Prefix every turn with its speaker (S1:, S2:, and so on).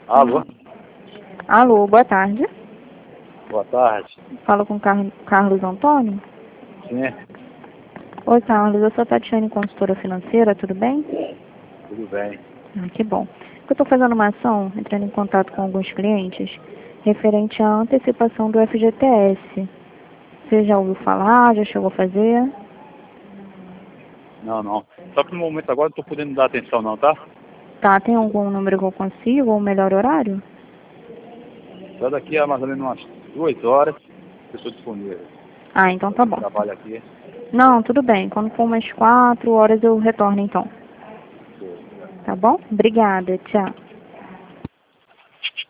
S1: Alô?
S2: Alô, boa tarde.
S1: Boa tarde.
S2: Falo com Carlos Antônio.
S1: Sim,
S2: Oi, Carlos. Eu sou a Tatiane, consultora financeira, tudo bem?
S1: tudo bem.
S2: Que bom. Eu estou fazendo uma ação, entrando em contato com alguns clientes, referente à antecipação do FGTS. Você já ouviu falar? Já chegou a fazer?
S1: Não. Só que no momento agora não estou podendo dar atenção não, tá?
S2: Tá, tem algum número que eu consigo, ou um melhor horário?
S1: Só daqui a mais ou menos umas 2 horas eu estou disponível.
S2: Ah, então tá
S1: Eu
S2: bom.
S1: trabalho aqui.
S2: Não, tudo bem. Quando for umas 4 horas eu retorno então. Tá bom? Obrigada. Tchau.